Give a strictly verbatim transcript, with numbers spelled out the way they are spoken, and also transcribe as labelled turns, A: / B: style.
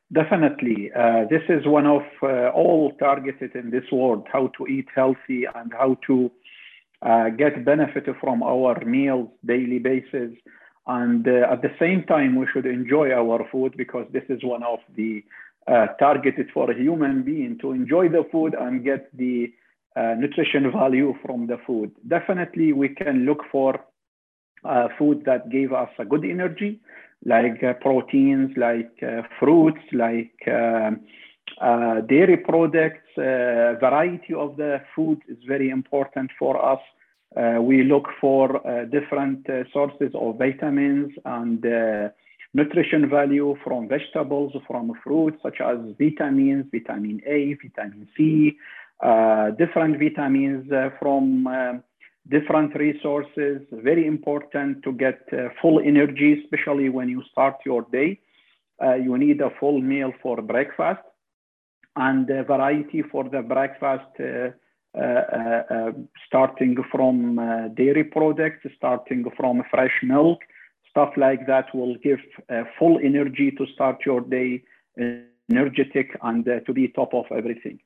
A: Definitely. Uh, this is one of uh, all targeted in this world, how to eat healthy and how to uh, get benefit from our meals daily basis. And uh, at the same time, we should enjoy our food because this is one of the uh, targeted for a human being to enjoy the food and get the uh, nutrition value from the food. Definitely, we can look for uh, food that gave us a good energy, like uh, proteins, like uh, fruits, like uh, uh, dairy products. Uh, variety of the food is very important for us. Uh, we look for uh, different uh, sources of vitamins and uh, nutrition value from vegetables, from fruits, such as vitamins, vitamin A, vitamin C, uh, different vitamins uh, from uh, different resources. Very important to get uh, full energy, especially when you start your day. Uh, you need a full meal for breakfast and a variety for the breakfast, uh, uh, uh, uh, starting from uh, dairy products, starting from fresh milk, stuff like that will give uh, full energy to start your day, uh, energetic and uh, to be top of everything.